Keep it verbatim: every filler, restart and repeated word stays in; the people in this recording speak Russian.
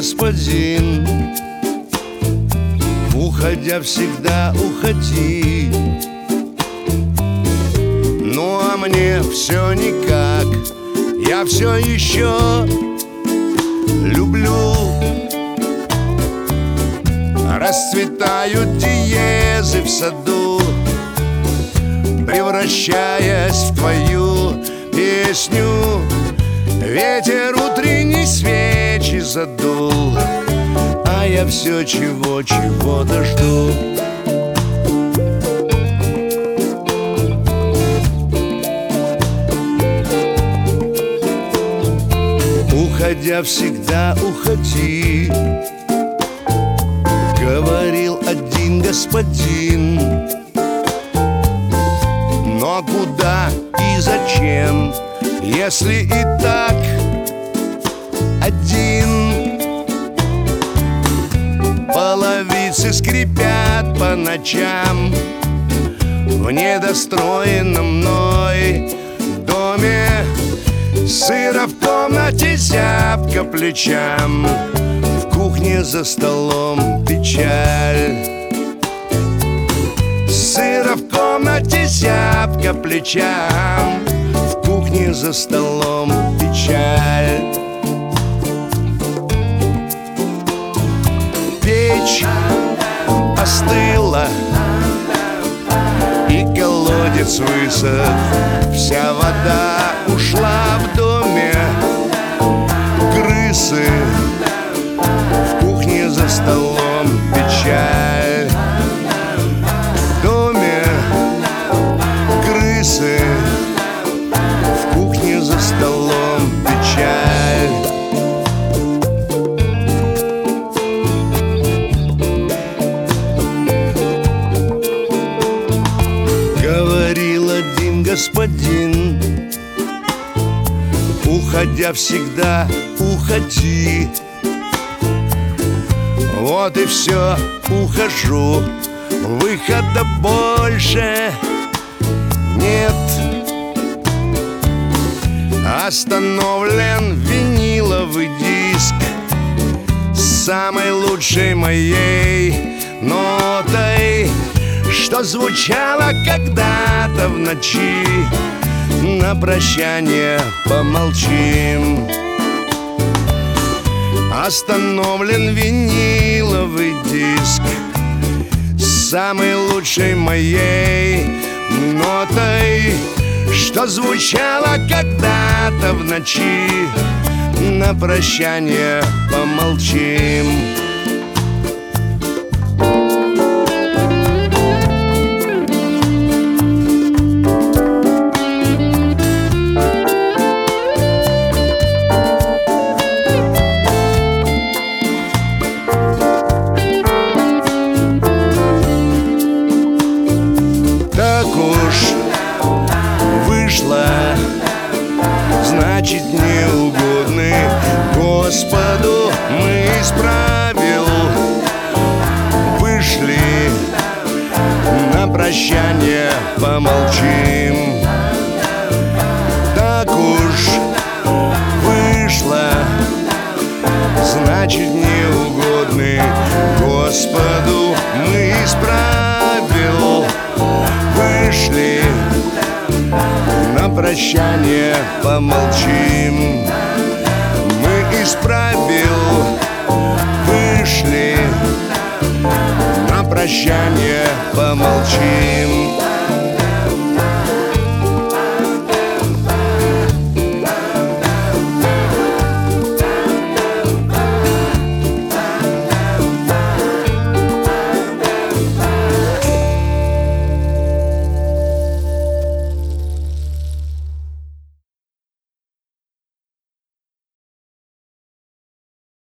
господин, уходя всегда уходи. Ну а мне все никак, я все еще люблю. Расцветают диезы в саду, превращаясь в твою песню. Ветер утренней свечи задул, а я все чего-чего-то жду. Уходя всегда уходи, говорил один господин. Но куда и зачем, если и так один? Половицы скрипят по ночам в недостроенном мной доме. Сыро в комнате, зябко плечам, в кухне за столом печаль. Сыро в комнате, зябко плечам, в кухне за столом печаль. Печь остыла, и колодец высох, вся вода ушла в доме. Крысы в кухне за столом печаль. В доме крысы, в кухне за столом печаль. Говорил один господин, уходя всегда уходи. Вот и все, ухожу, выхода больше нет. Остановлен виниловый диск с самой лучшей моей нотой, что звучало когда-то в ночи. На прощание помолчим. Остановлен виниловый диск с самой лучшей моей нотой, что звучало когда-то в ночи. На прощание помолчим. Значит, неугодны Господу мы исправил. Вышли, на прощание помолчим. Так уж вышло, значит, неугодны Господу мы исправил. Вышли, на прощание помолчим. Мы исправил, вышли, на прощание помолчим.